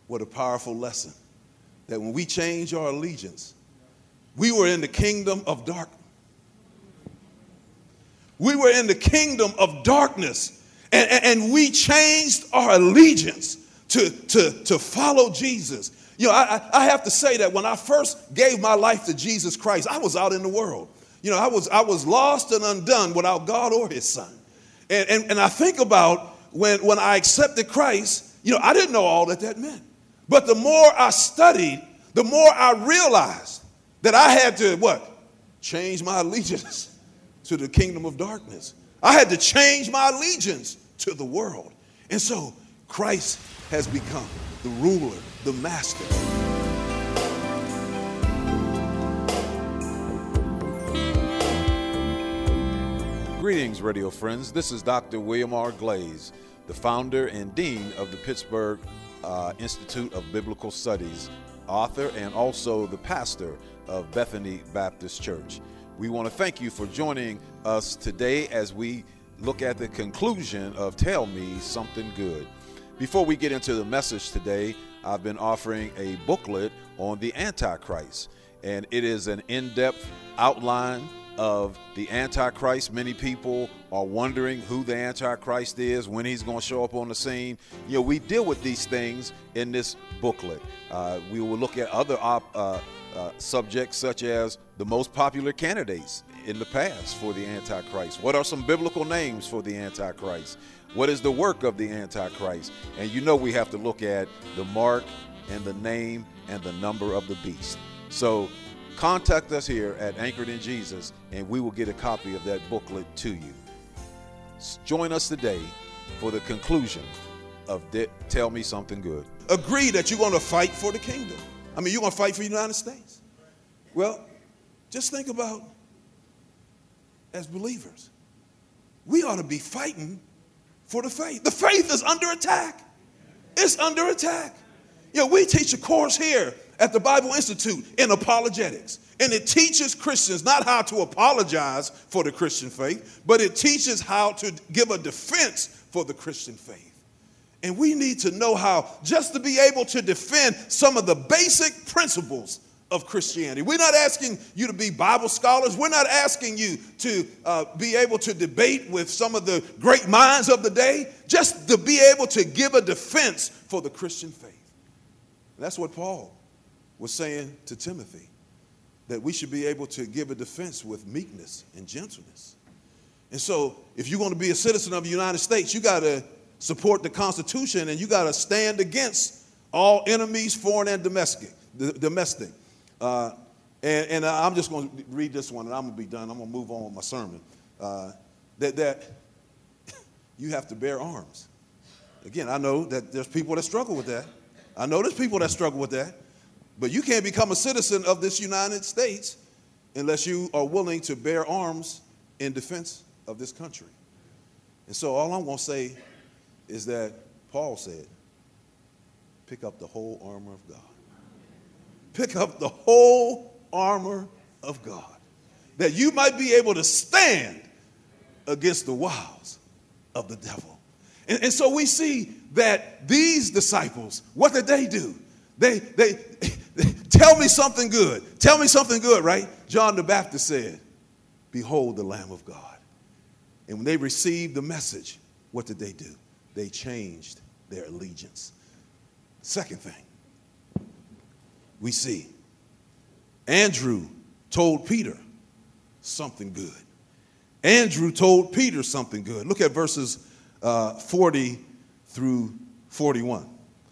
What a powerful lesson. That when we change our allegiance, we were in the kingdom of darkness. We were in the kingdom of darkness, and we changed our allegiance to follow Jesus. You know, I have to say that when I first gave my life to Jesus Christ, I was out in the world. You know, I was lost and undone without God or his son. And I think about when I accepted Christ, you know, I didn't know all that meant. But the more I studied, the more I realized that I had to, change my allegiance to the kingdom of darkness. I had to change my allegiance to the world. And so Christ has become the ruler, the master. Greetings, radio friends. This is Dr. William R. Glaze, the founder and dean of the Pittsburgh Institute of Biblical Studies, author, and also the pastor of Bethany Baptist Church. We want to thank you for joining us today as we look at the conclusion of Tell Me Something Good. Before we get into the message today, I've been offering a booklet on the Antichrist, and it is an in-depth outline of the Antichrist. Many people are wondering who the Antichrist is, when he's going to show up on the scene. You know, we deal with these things in this booklet. We will look at other subjects such as the most popular candidates in the past for the Antichrist. What are some biblical names for the Antichrist? What is the work of the Antichrist? And you know we have to look at the mark and the name and the number of the beast. So contact us here at Anchored in Jesus, and we will get a copy of that booklet to you. Join us today for the conclusion of Tell Me Something Good. Agree that you're going to fight for the kingdom. I mean, you're going to fight for the United States. Well, just think about, as believers, we ought to be fighting for the faith. The faith is under attack. It's under attack. You know, we teach a course here at the Bible Institute in apologetics, and it teaches Christians not how to apologize for the Christian faith, but it teaches how to give a defense for the Christian faith. And we need to know how just to be able to defend some of the basic principles of Christianity. We're not asking you to be Bible scholars. We're not asking you to be able to debate with some of the great minds of the day, just to be able to give a defense for the Christian faith. And that's what Paul was saying to Timothy, that we should be able to give a defense with meekness and gentleness. And so if you're going to be a citizen of the United States, you got to support the Constitution, and you got to stand against all enemies, foreign and domestic. And I'm just going to read this one, and I'm going to be done. I'm going to move on with my sermon. That you have to bear arms. Again, I know that there's people that struggle with that. I know there's people that struggle with that. But you can't become a citizen of this United States unless you are willing to bear arms in defense of this country. And so all I'm going to say is that Paul said, pick up the whole armor of God. Pick up the whole armor of God, that you might be able to stand against the wiles of the devil. And so we see that these disciples, what did they do? They tell me something good. Tell me something good, right? John the Baptist said, behold the Lamb of God. And when they received the message, what did they do? They changed their allegiance. Second thing, we see Andrew told Peter something good. Andrew told Peter something good. Look at verses 40 through 41.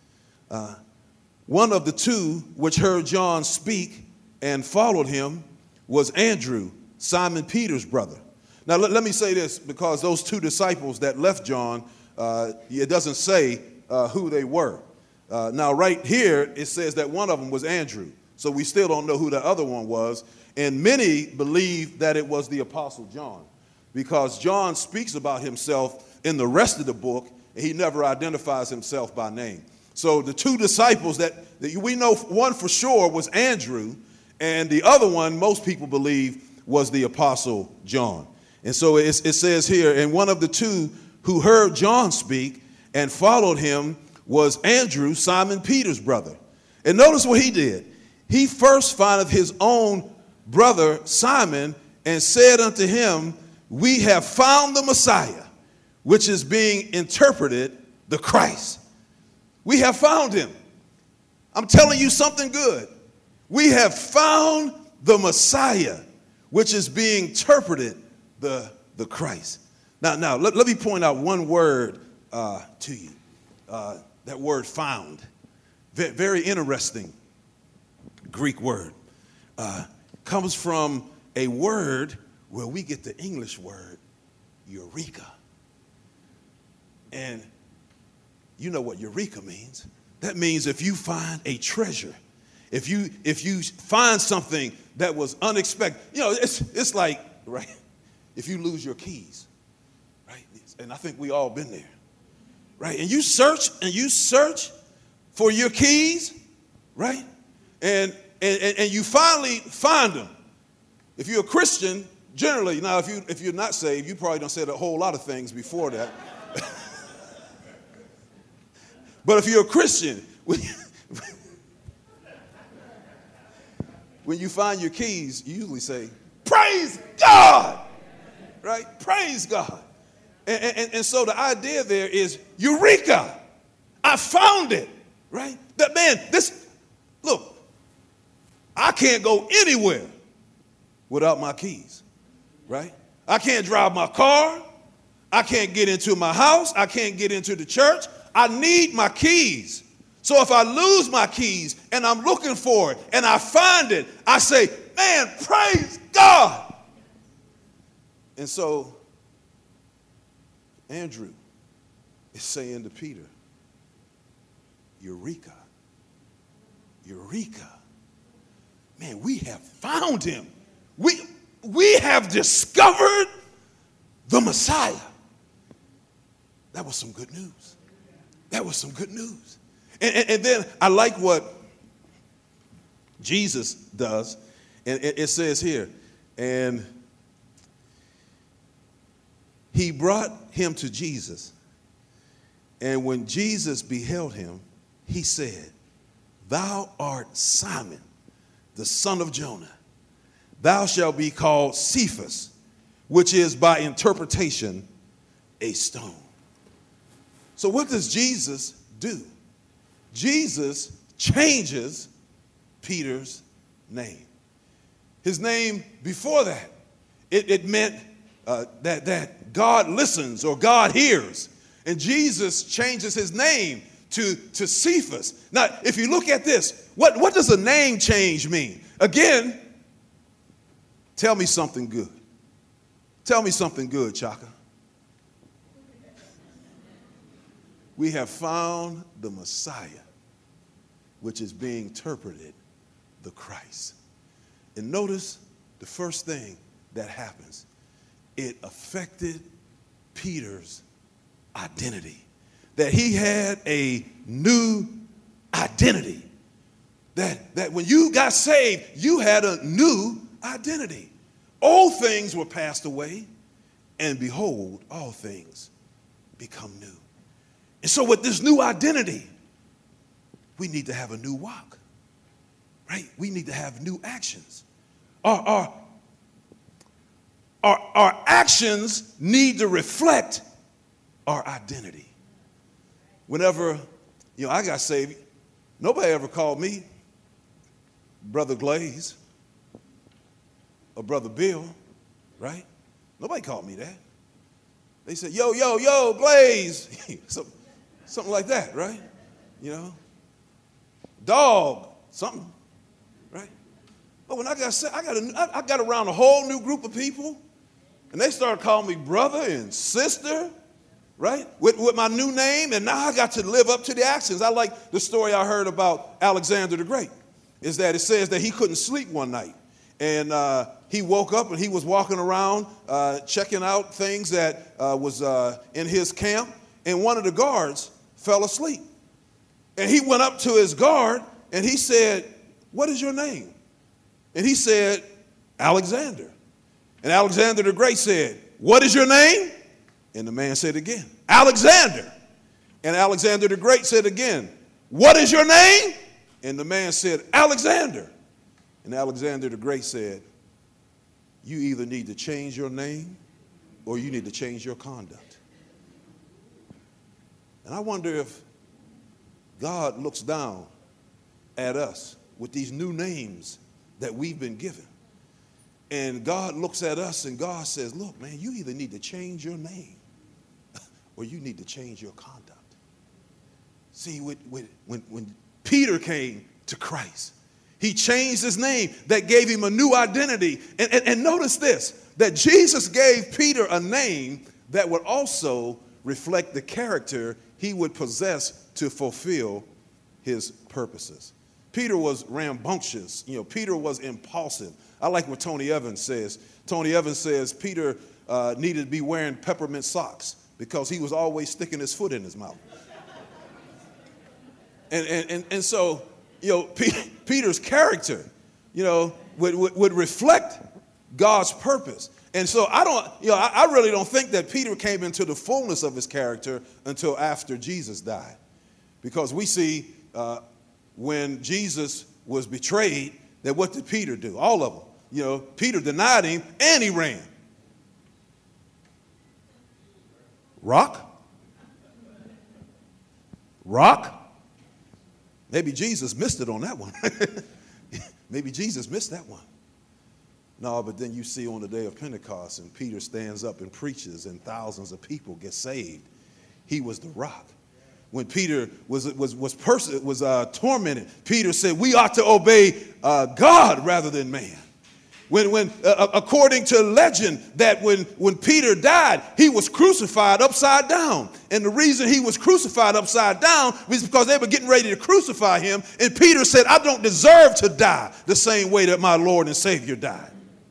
One of the two which heard John speak and followed him was Andrew, Simon Peter's brother. Now, let me say this, because those two disciples that left John, it doesn't say who they were. Now, right here, it says that one of them was Andrew. So we still don't know who the other one was. And many believe that it was the Apostle John, because John speaks about himself in the rest of the book, and he never identifies himself by name. So the two disciples that we know, one for sure was Andrew, and the other one, most people believe, was the Apostle John. And so it says here, and one of the two who heard John speak and followed him was Andrew, Simon Peter's brother. And notice what he did. He first findeth his own brother Simon and said unto him, we have found the Messiah, which is being interpreted the Christ. We have found him. I'm telling you something good. We have found the Messiah, which is being interpreted the Christ. Now let me point out one word to you. That word found. Very interesting Greek word. Comes from a word where we get the English word eureka. And you know what eureka means. That means if you find a treasure, if you find something that was unexpected, it's like, right, if you lose your keys, right? And I think we all been there, right? And you search for your keys, right? And you finally find them. If you're a Christian, generally, now if you're not saved, you probably done said a whole lot of things before that. But if you're a Christian, when you find your keys, you usually say, praise God, right? Praise God. And so the idea there is eureka. I found it, right? That man, look, I can't go anywhere without my keys, right? I can't drive my car. I can't get into my house. I can't get into the church. I need my keys. So if I lose my keys and I'm looking for it and I find it, I say, man, praise God. And so Andrew is saying to Peter, eureka, eureka. Man, we have found him. We have discovered the Messiah. That was some good news. That was some good news. And then I like what Jesus does. And it says here, and he brought him to Jesus. And when Jesus beheld him, he said, thou art Simon, the son of Jonah. Thou shalt be called Cephas, which is by interpretation a stone. So what does Jesus do? Jesus changes Peter's name. His name before that, it meant that God listens or God hears. And Jesus changes his name to Cephas. Now, if you look at this, what does a name change mean? Again, tell me something good. Tell me something good, Chaka. We have found the Messiah, which is being interpreted the Christ. And notice the first thing that happens. It affected Peter's identity. That he had a new identity. That when you got saved, you had a new identity. Old things were passed away, and behold, all things become new. And so with this new identity, we need to have a new walk, right? We need to have new actions. Our actions need to reflect our identity. Whenever, I got saved, nobody ever called me Brother Glaze or Brother Bill, right? Nobody called me that. They said, yo, Glaze, something like that, right? Dog, something, right? But when I got saved, I got around a whole new group of people, and they started calling me brother and sister, right? With my new name, and now I got to live up to the actions. I like the story I heard about Alexander the Great, is that it says that he couldn't sleep one night. And he woke up and he was walking around checking out things that was in his camp, and one of the guards fell asleep. And he went up to his guard and he said, what is your name? And he said, Alexander. And Alexander the Great said, what is your name? And the man said again, Alexander. And Alexander the Great said again, what is your name? And the man said, Alexander. And Alexander the Great said, you either need to change your name or you need to change your conduct. And I wonder if God looks down at us with these new names that we've been given. And God looks at us and God says, look, man, you either need to change your name or you need to change your conduct. See, when Peter came to Christ, he changed his name. That gave him a new identity. And notice this, that Jesus gave Peter a name that would also reflect the character he would possess to fulfill his purposes. Peter was rambunctious. Peter was impulsive. I like what Tony Evans says. Tony Evans says Peter needed to be wearing peppermint socks because he was always sticking his foot in his mouth. And so, Peter's character, would reflect God's purpose. And so I really don't think that Peter came into the fullness of his character until after Jesus died. Because we see when Jesus was betrayed, that what did Peter do? All of them. Peter denied him and he ran. Rock? Maybe Jesus missed it on that one. Maybe Jesus missed that one. No, but then you see on the day of Pentecost and Peter stands up and preaches and thousands of people get saved. He was the rock. When Peter was tormented, Peter said, we ought to obey God rather than man. When according to legend, that when Peter died, he was crucified upside down. And the reason he was crucified upside down was because they were getting ready to crucify him. And Peter said, I don't deserve to die the same way that my Lord and Savior died.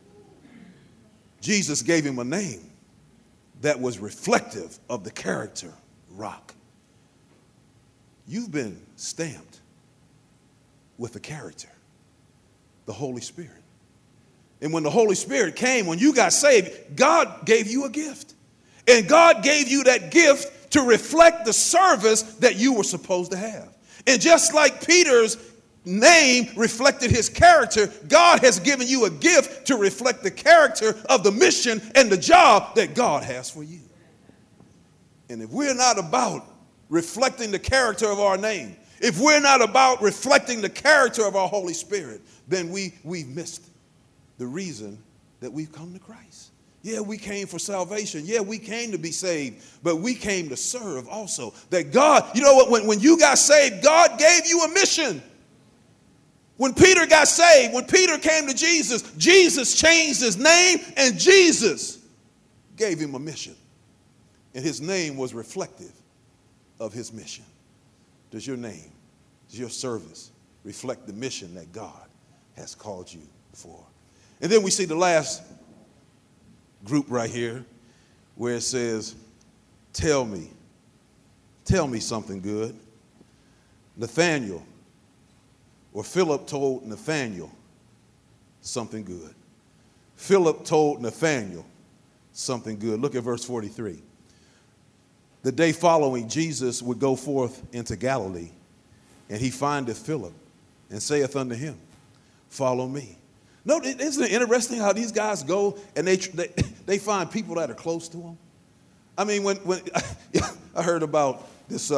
Jesus gave him a name that was reflective of the character, Rock. You've been stamped with a character, the Holy Spirit. And when the Holy Spirit came, when you got saved, God gave you a gift. And God gave you that gift to reflect the service that you were supposed to have. And just like Peter's name reflected his character, God has given you a gift to reflect the character of the mission and the job that God has for you. And if we're not about reflecting the character of our name, if we're not about reflecting the character of our Holy Spirit, then we've missed the reason that we've come to Christ. Yeah, we came for salvation. Yeah, we came to be saved, but we came to serve also. That God, you know what, when you got saved, God gave you a mission. When Peter got saved, when Peter came to Jesus, Jesus changed his name and Jesus gave him a mission. And his name was reflective of his mission. Does your name, does your service reflect the mission that God has called you for? And then we see the last group right here where it says, tell me something good. Nathaniel, or Philip told Nathaniel something good. Philip told Nathaniel something good. Look at verse 43. The day following, Jesus would go forth into Galilee, and he findeth Philip, and saith unto him, follow me. No, isn't it interesting how these guys go and they find people that are close to them? I mean, when I heard about this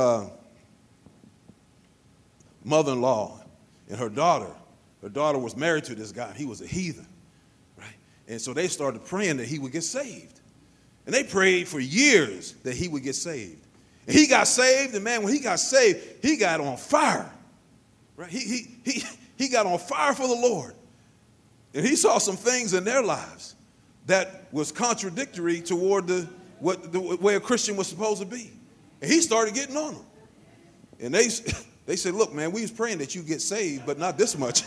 mother-in-law and her daughter was married to this guy. He was a heathen, right? And so they started praying that he would get saved. And they prayed for years that he would get saved. And he got saved, and man, when he got saved, he got on fire, right? He got on fire for the Lord. And he saw some things in their lives that was contradictory toward the way a Christian was supposed to be. And he started getting on them. And they said, look, man, we was praying that you get saved, but not this much.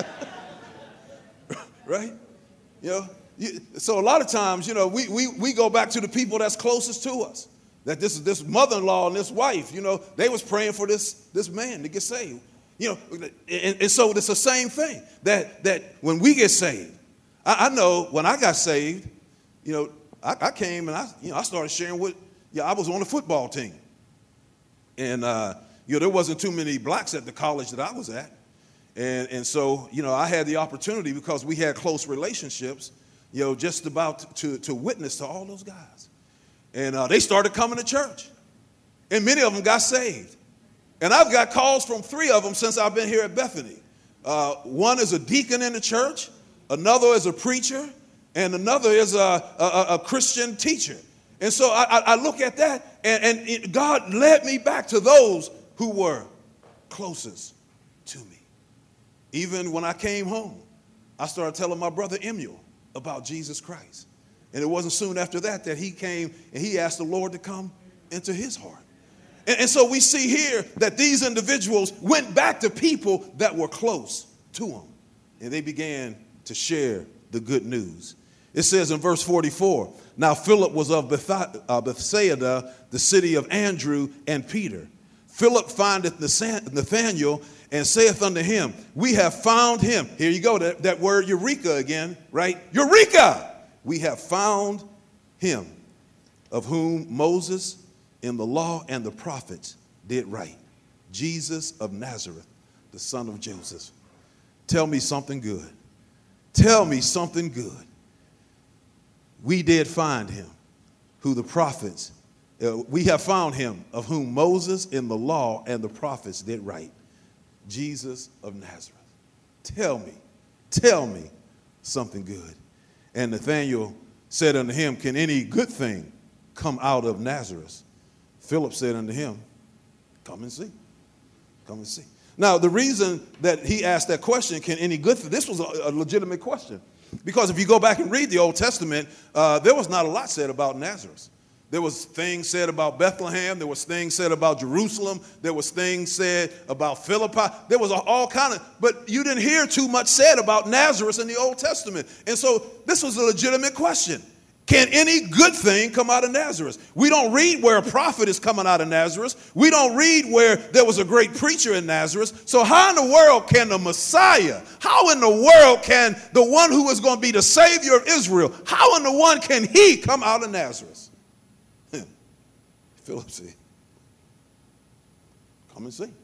Right? So a lot of times, we go back to the people that's closest to us. That this mother-in-law and this wife, they was praying for this man to get saved. And so it's the same thing that when we get saved, I know when I got saved, I came and I started sharing I was on the football team. And, there wasn't too many blacks at the college that I was at. And so, I had the opportunity, because we had close relationships, just about to witness to all those guys. And they started coming to church. And many of them got saved. And I've got calls from 3 of them since I've been here at Bethany. One is a deacon in the church, another is a preacher, and another is a Christian teacher. And so I look at that, and God led me back to those who were closest to me. Even when I came home, I started telling my brother Emil about Jesus Christ. And it wasn't soon after that he came and he asked the Lord to come into his heart. And so we see here that these individuals went back to people that were close to them, and they began to share the good news. It says in verse 44, now Philip was of Bethsaida, the city of Andrew and Peter. Philip findeth Nathanael and saith unto him, we have found him. Here you go, that word eureka again, right? Eureka! We have found him, of whom Moses in the law and the prophets did write, Jesus of Nazareth, the son of Joseph. Tell me something good. Tell me something good. We did find him, who the prophets, we have found him, of whom Moses in the law and the prophets did write, Jesus of Nazareth. Tell me something good. And Nathanael said unto him, can any good thing come out of Nazareth? Philip said unto him, come and see. Come and see. Now, the reason that he asked that question, can any good thing, this was a legitimate question. Because if you go back and read the Old Testament, there was not a lot said about Nazareth. There was things said about Bethlehem. There was things said about Jerusalem. There was things said about Philippi. There was all kind of, but you didn't hear too much said about Nazareth in the Old Testament. And so this was a legitimate question. Can any good thing come out of Nazareth? We don't read where a prophet is coming out of Nazareth. We don't read where there was a great preacher in Nazareth. So how in the world can the Messiah, how in the world can the one who is going to be the Savior of Israel, how in the one can he come out of Nazareth? Philip said, come and see.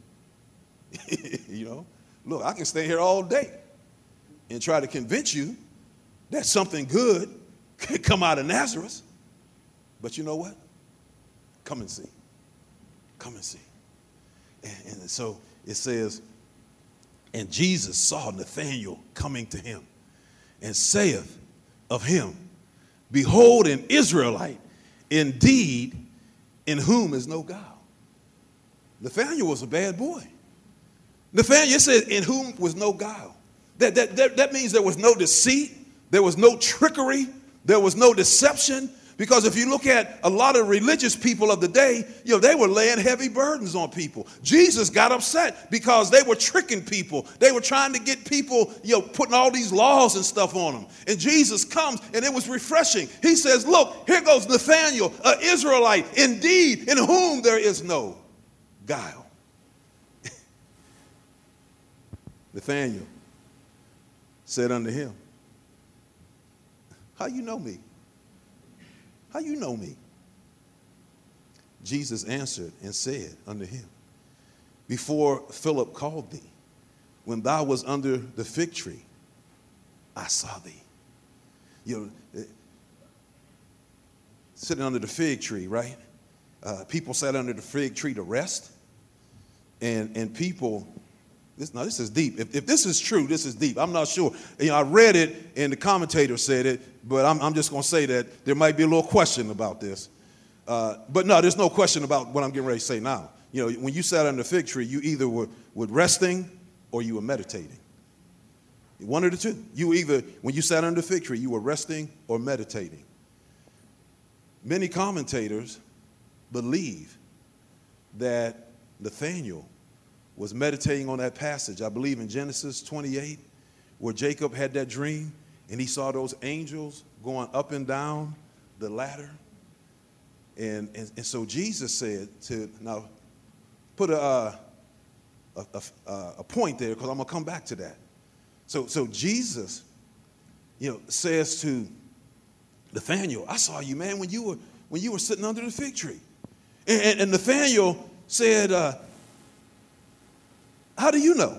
Look, I can stay here all day and try to convince you that something good could come out of Nazareth. But you know what? Come and see. Come and see. And so it says, and Jesus saw Nathanael coming to him and saith of him, behold, an Israelite, indeed, in whom is no guile. Nathanael was a bad boy. Nathanael says, in whom was no guile. That means there was no deceit. There was no trickery. There was no deception. Because if you look at a lot of religious people of the day, they were laying heavy burdens on people. Jesus got upset because they were tricking people. They were trying to get people, putting all these laws and stuff on them. And Jesus comes, and it was refreshing. He says, look, here goes Nathanael, an Israelite, indeed, in whom there is no guile. Nathanael said unto him, how you know me? How you know me? Jesus answered and said unto him, before Philip called thee, when thou was under the fig tree, I saw thee. Sitting under the fig tree, right? People sat under the fig tree to rest. And people, this is deep. If this is true, this is deep. I'm not sure. I read it and the commentator said it, but I'm just going to say that there might be a little question about this. But no, there's no question about what I'm getting ready to say now. When you sat under the fig tree, you either were resting or you were meditating. One of the two. When you sat under the fig tree, you were resting or meditating. Many commentators believe that Nathanael was meditating on that passage, I believe in Genesis 28, where Jacob had that dream and he saw those angels going up and down the ladder. And so Jesus said to, now put a point there because I'm going to come back to that. So Jesus, says to Nathanael, I saw you, man, when you were sitting under the fig tree. And Nathanael said, how do you know?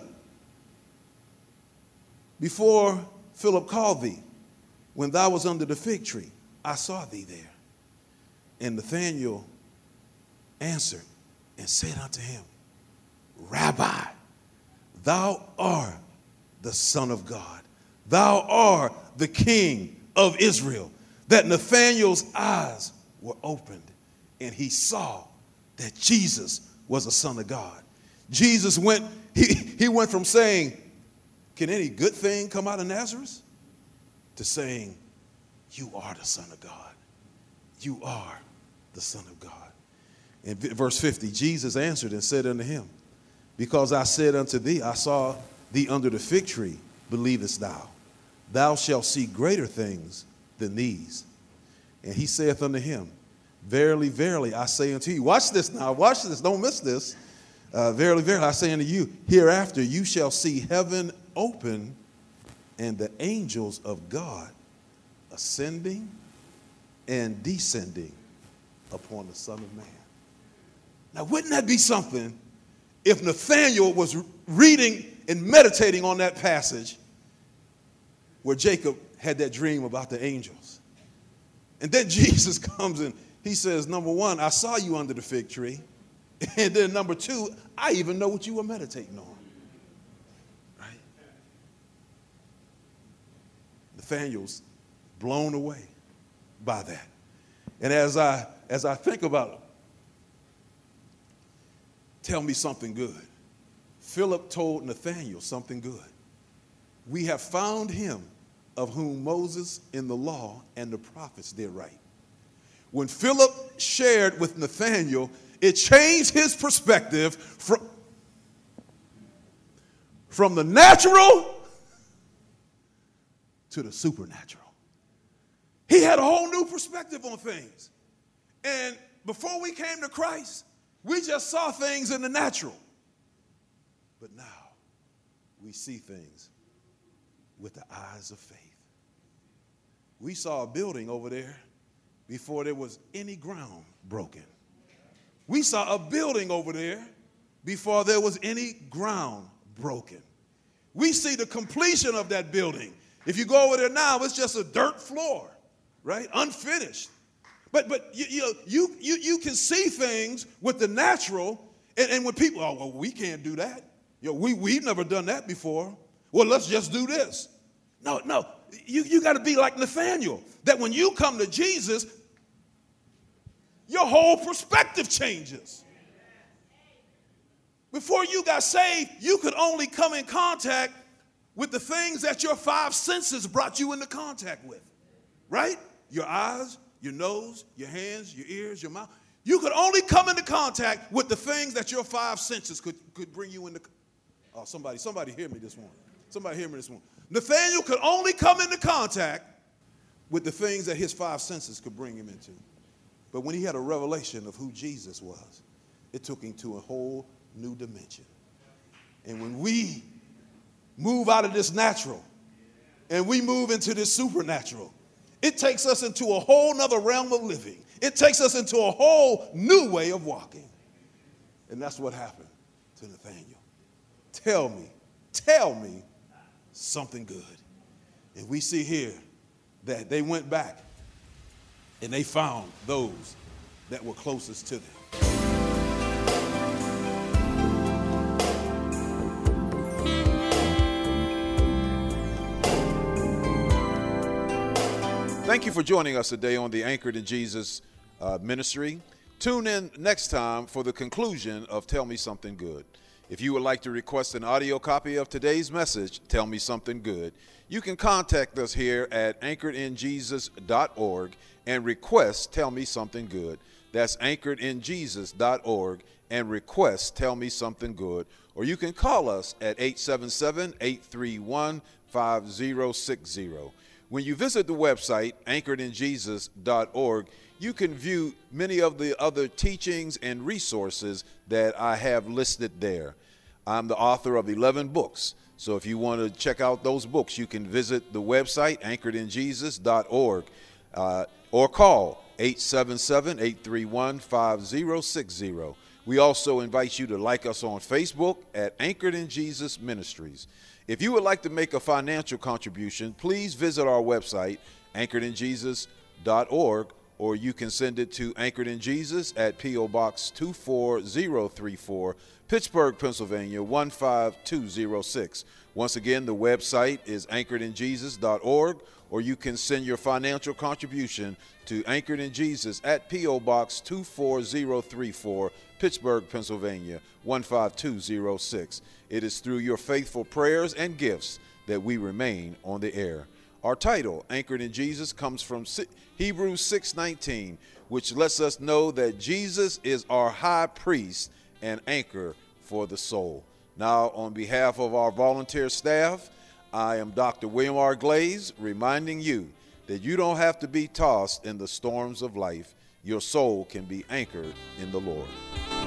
Before Philip called thee, when thou was under the fig tree, I saw thee there. And Nathanael answered and said unto him, Rabbi, thou art the Son of God. Thou art the King of Israel. That Nathanael's eyes were opened, and he saw that Jesus was the Son of God. Jesus went, he went from saying, can any good thing come out of Nazareth? To saying, you are the Son of God. You are the Son of God. In verse 50, Jesus answered and said unto him, because I said unto thee, I saw thee under the fig tree, believest thou? Thou shalt see greater things than these. And he saith unto him, verily, verily, I say unto you. Watch this now. Watch this. Don't miss this. Verily, verily, I say unto you, hereafter you shall see heaven open and the angels of God ascending and descending upon the Son of Man. Now, wouldn't that be something if Nathanael was reading and meditating on that passage where Jacob had that dream about the angels? And then Jesus comes and he says, number one, I saw you under the fig tree. And then number two, I even know what you were meditating on. Right? Nathanael's blown away by that. And as I think about it, tell me something good. Philip told Nathanael something good. We have found him of whom Moses in the law and the prophets did write. When Philip shared with Nathanael, it changed his perspective from the natural to the supernatural. He had a whole new perspective on things. And before we came to Christ, we just saw things in the natural. But now we see things with the eyes of faith. We saw a building over there before there was any ground broken. We saw a building over there before there was any ground broken. We see the completion of that building. If you go over there now, it's just a dirt floor, right? Unfinished. But you can see things with the natural, and when people, oh, well, we can't do that. We've never done that before. Well, let's just do this. No, you got to be like Nathanael, that when you come to Jesus, your whole perspective changes. Before you got saved, you could only come in contact with the things that your five senses brought you into contact with, right? Your eyes, your nose, your hands, your ears, your mouth. You could only come into contact with the things that your five senses could bring you into. Oh, somebody hear me this morning. Somebody hear me this morning. Nathanael could only come into contact with the things that his five senses could bring him into. But when he had a revelation of who Jesus was, it took him to a whole new dimension. And when we move out of this natural and we move into this supernatural, it takes us into a whole nother realm of living. It takes us into a whole new way of walking. And that's what happened to Nathanael. Tell me something good. And we see here that they went back and they found those that were closest to them. Thank you for joining us today on the Anchored in Jesus ministry. Tune in next time for the conclusion of Tell Me Something Good. If you would like to request an audio copy of today's message, Tell Me Something Good, you can contact us here at anchoredinjesus.org and request Tell Me Something Good. That's anchoredinjesus.org and request Tell Me Something Good. Or you can call us at 877-831-5060. When you visit the website, anchoredinjesus.org, you can view many of the other teachings and resources that I have listed there. I'm the author of 11 books. So if you want to check out those books, you can visit the website, anchoredinjesus.org, or call 877-831-5060. We also invite you to like us on Facebook at Anchored in Jesus Ministries. If you would like to make a financial contribution, please visit our website, anchoredinjesus.org, or you can send it to Anchored in Jesus at P.O. Box 24034, Pittsburgh, Pennsylvania 15206. Once again, the website is anchoredinjesus.org, or you can send your financial contribution to Anchored in Jesus at P.O. Box 24034, Pittsburgh, Pennsylvania 15206. It is through your faithful prayers and gifts that we remain on the air. Our title, Anchored in Jesus, comes from Hebrews 6:19, which lets us know that Jesus is our high priest and anchor for the soul. Now, on behalf of our volunteer staff, I am Dr. William R. Glaze, reminding you that you don't have to be tossed in the storms of life. Your soul can be anchored in the Lord.